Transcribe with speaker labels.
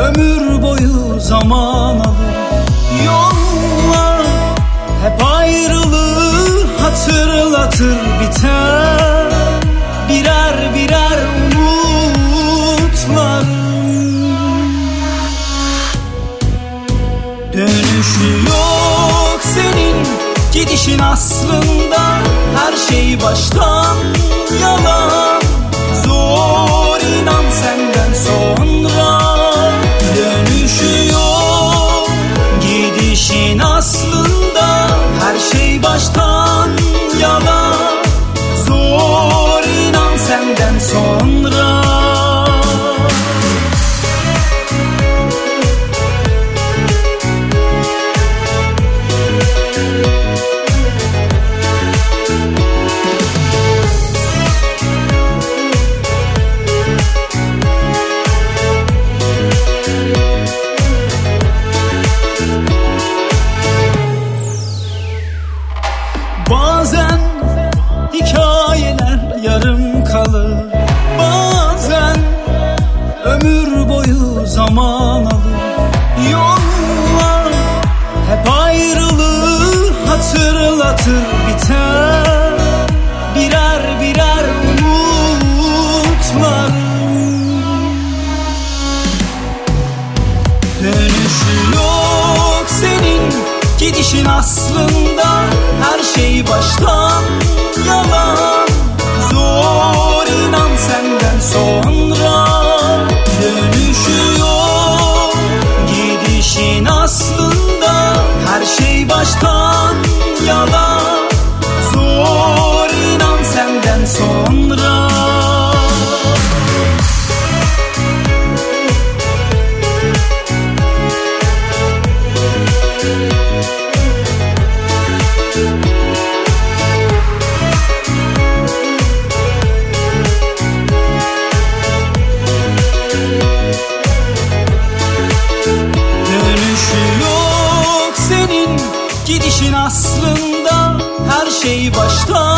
Speaker 1: ömür boyu zaman alır. Yollar hep ayrılığı hatırlatır biter. Birer birer umutlarım. Dönüşü yok senin gidişin aslında. Her şey baştan yalan. Zor inan senden sonra. Dönüşü yok gidişin aslında. Her şey baştan yalan. Zor inan senden sonra. Bazen hikayeler yarım kalır. Bazen ömür boyu zaman alır. Yollar hep ayrılığı hatırlatır biter. Birer birer umutlarım. Dönüşü yok senin gidişin aslında. Her şey baştan yalan. Zor inan senden sonra. Dönüşü yok gidişin aslında. Her şey baştan yalan. Zor inan senden sonra. Gidişin aslında her şey baştan